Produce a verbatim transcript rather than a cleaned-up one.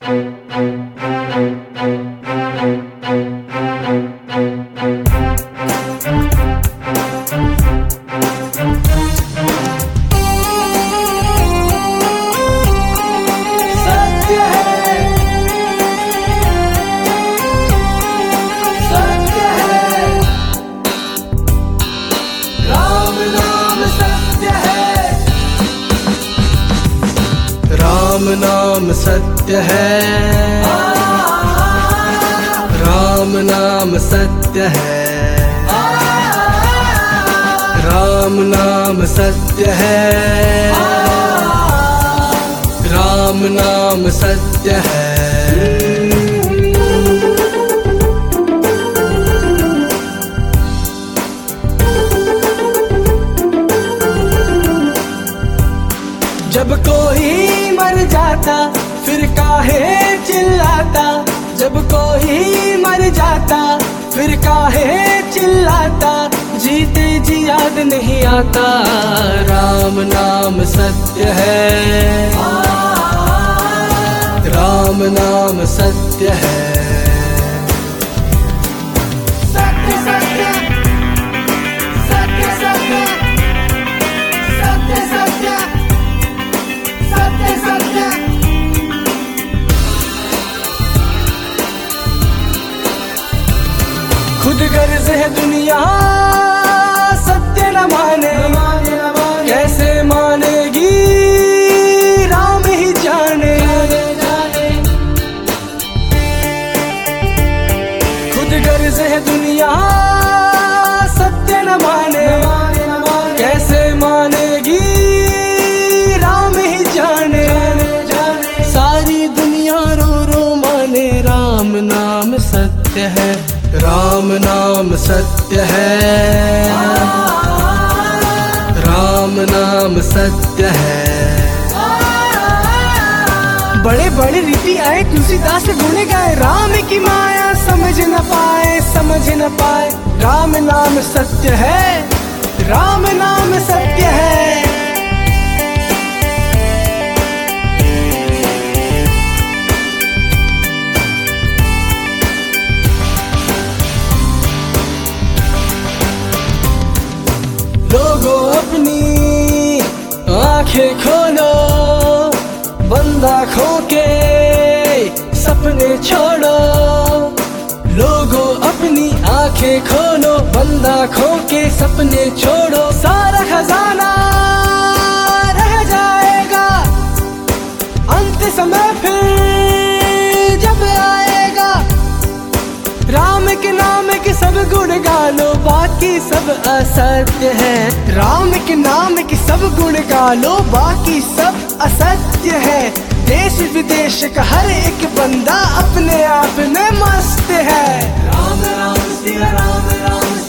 राम नाम सत्य है, राम नाम सत्य है, राम नाम सत्य है, राम नाम सत्य है। जब कोई मर जाता फिर काहे चिल्लाता, जब कोई मर जाता फिर काहे चिल्लाता, जीते जी याद नहीं आता। राम नाम सत्य है, राम नाम सत्य है। सत्य सत्य सत्य सत्य सत्य सत्य सत्य सत्य। खुद गर्ज है दुनिया सत्य न माने, कैसे मानेगी राम ही जाने। खुद गर्ज है दुनिया सत्य न माने, कैसे मानेगी राम ही जाने। सारी दुनिया रो रो माने राम नाम सत्य है, राम नाम सत्य है, राम नाम सत्य है। बड़े बड़े रीति आए तुलसीदास गुण गाए, राम की माया समझ न पाए समझ न पाए। राम नाम सत्य है, राम नाम सत्य है। लोगों अपनी आंखें खोलो, बंद आँखों के सपने छोड़ो। लोगों अपनी आंखें खोलो, बंद आँखों के सपने छोड़ो। सारा खजाना रह जाएगा, अंत समय फिर जब आएगा। राम के नाम के सब गुण गालो, बाकी सब असत्य है। राम के नाम के सब गुण गालो, बाकी सब असत्य है। देश विदेश का हर एक बंदा अपने आप में मस्त है। राम राम सिया राम राम